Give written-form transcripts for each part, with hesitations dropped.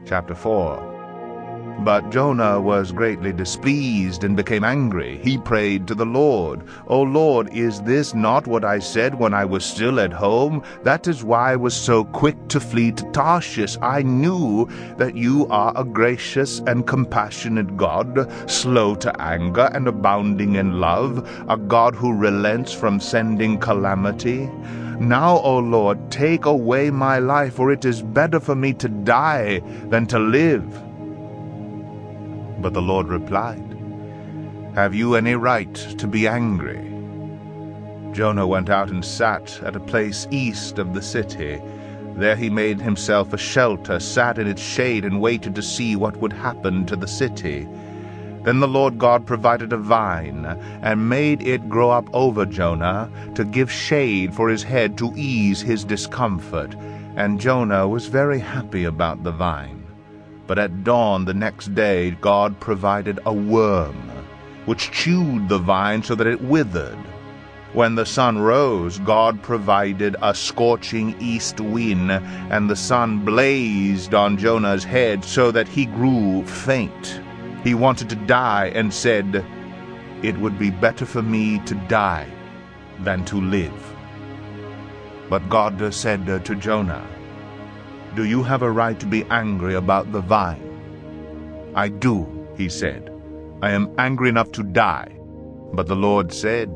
Chapter 4. But Jonah was greatly displeased and became angry. He prayed to the Lord, "O Lord, is this not what I said when I was still at home? That is why I was so quick to flee to Tarshish. I knew that you are a gracious and compassionate God, slow to anger and abounding in love, a God who relents from sending calamity. Now, O Lord, take away my life, for it is better for me to die than to live." But the Lord replied, "Have you any right to be angry?" Jonah went out and sat at a place east of the city. There he made himself a shelter, sat in its shade, and waited to see what would happen to the city. Then the Lord God provided a vine, and made it grow up over Jonah, to give shade for his head to ease his discomfort. And Jonah was very happy about the vine. But at dawn the next day God provided a worm, which chewed the vine so that it withered. When the sun rose, God provided a scorching east wind, and the sun blazed on Jonah's head so that he grew faint. He wanted to die and said, "It would be better for me to die than to live." But God said to Jonah, "Do you have a right to be angry about the vine?" "I do," he said. "I am angry enough to die." But the Lord said,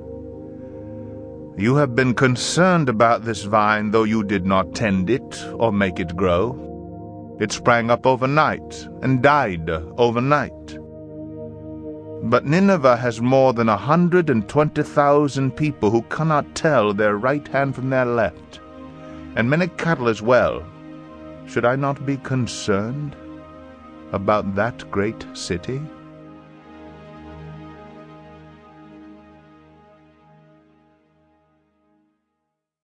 "You have been concerned about this vine, though you did not tend it or make it grow. It sprang up overnight and died overnight. But Nineveh has more than 120,000 people who cannot tell their right hand from their left, and many cattle as well. Should I not be concerned about that great city?"